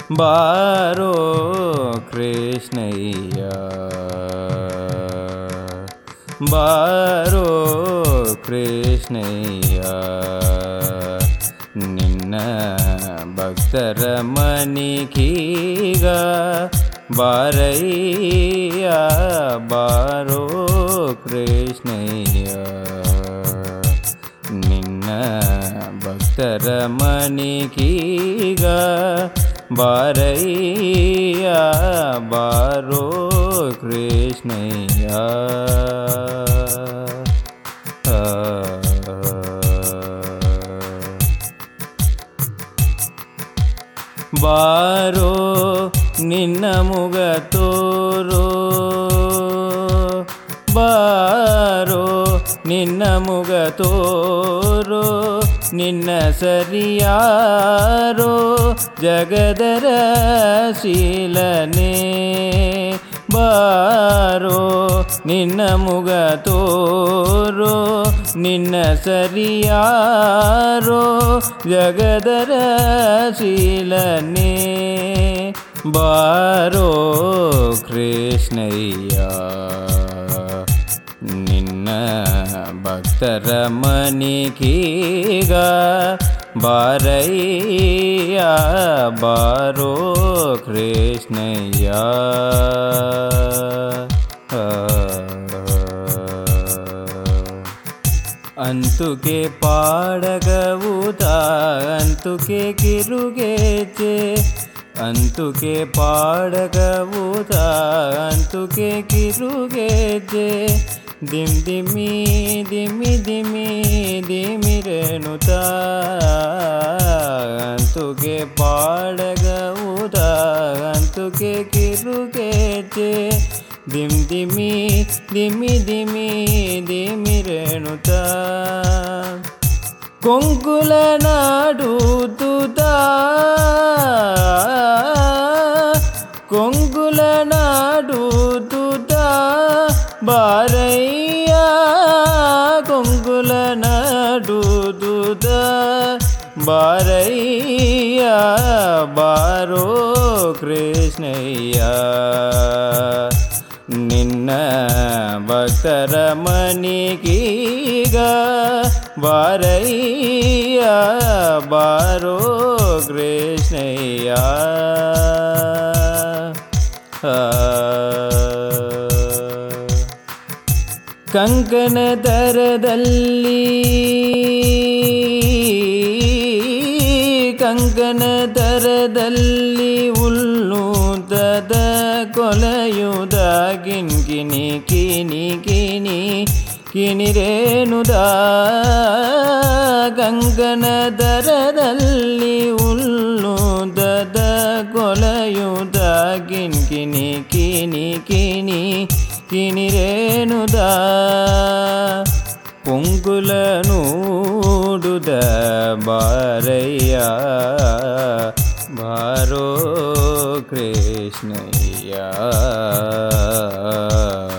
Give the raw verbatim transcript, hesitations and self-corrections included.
ಬಾರೋ ಕೃಷ್ಣಯ್ಯ ಬಾರೋ ಕೃಷ್ಣಯ್ಯ ನಿನ್ನ ಭಕ್ತರ ಮನಿಗೀಗ ಬಾರಯ್ಯ ಬಾರೋ ಕೃಷ್ಣಯ್ಯ ನಿನ್ನ ಭಕ್ತರ ಮನಿಗೀಗ ಬಾರಯ್ಯ ಬಾರೋ ಕೃಷ್ಣಯ್ಯ ಬಾರೋ ನಿನ್ನ ಮುಗ ತೋರೋ ಬಾರೋ ನಿನ್ನ ಮುಗ ತೋರೋ ನಿನ್ನ ಸರಿಯಾರೋ ಜಗದರ ಶೀಲನೆ ಬಾರೋ ನಿನ್ನ ಮುಗ ತೋರೋ ನಿನ್ನ ಸರಿಯಾರೋ ಜಗದರ ಶೀಲನೆ ಬಾರೋ ಕೃಷ್ಣಯ್ಯ ನಿನ್ನ ಭಕ್ತರ ಮನಿಗೀಗ ಬಾರಯ್ಯ ಬಾರೋ ಕೃಷ್ಣಯ್ಯ ಅಂತುಕೆ ಪಾಡಗವುದ ಅಂತುಕೆ ಕಿರುಗೆಜೆ ಅಂತುಕೆ ಪಾಡಗವುದ ಅಂತುಕೆ ಕಿರುಗೆಜೆ ದಿಮ್ ದಿಮ್ಮಿ ದಿಮ್ಮಿ ದಿಮ್ಮಿ ದಿಮಿರೇನುತ ಅಂತುಕೆ ಪಾಡಗವುದ ಅಂತುಕೆ ಕಿರುಗೆಜೆ ದಿಮ್ ದಿಮ್ಮಿ ದಿಮ್ಮಿ ದಿಮ್ಮಿ ದಿಮಿರೇನುತ ಕೊಂಕುಲ ನಾಡುದುದ ಕೊಂಕುಲ ನಾಡುದುದ ಬಾರಯ್ಯ ಕೊಂಕುಲ ನಾಡುದುದ ಬಾರಯ್ಯ ಬಾರೋ ಕೃಷ್ಣಯ್ಯ ನಿನ್ನ ಭಕ್ತರ ಮನಿಗೀಗ ಬಾರಯ್ಯ ಬಾರೋ ಕೃಷ್ಣಯ್ಯ ಕಂಕಣ ದರದಲ್ಲಿ ಕಂಕಣ ದರದಲ್ಲಿ ಉಲ್ಲೂತದ ಕೊಲೆಯುದ ಕಿನ್ಕಿನಿ ಕಿನಿ ಕಿನಿ ಕಿನಿರೇನುದ ಕಂಕಣ ದರದಲ್ಲಿ ಉಲ್ಲೂತದ ಕೊಲೆಯುದ ಕಿನ್ಕಿನಿ ಕಿನಿ ಕಿನಿ ಕಿನಿರೇನುದ ಪೊಂಗುಲ ನೋಡುದ ಬಾರಯ್ಯ ಬಾರೋ ಕೃಷ್ಣಯ್ಯ